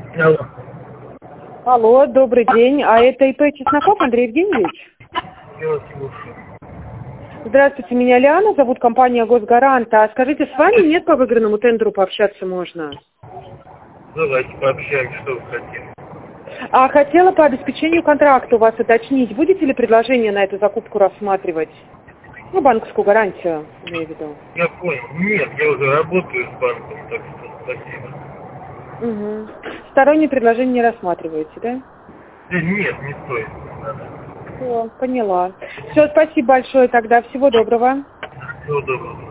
Алло. Алло, добрый день. А это ИП Чесноков Андрей Евгеньевич? Я вас слушаю. Здравствуйте, меня Лиана, зовут компания Госгарант. А скажите, с вами нет по выигранному тендеру пообщаться можно? Давайте пообщаемся, что вы хотите. А хотела по обеспечению контракта у вас уточнить, будете ли предложение на эту закупку рассматривать? Ну, банковскую гарантию, имею в виду. Я понял. Нет, я уже работаю с банком, так что спасибо. Угу. Сторонние предложения не рассматриваете, да? Нет, не стоит. Не надо. Все, поняла. Все, спасибо большое тогда. Всего доброго. Всего доброго.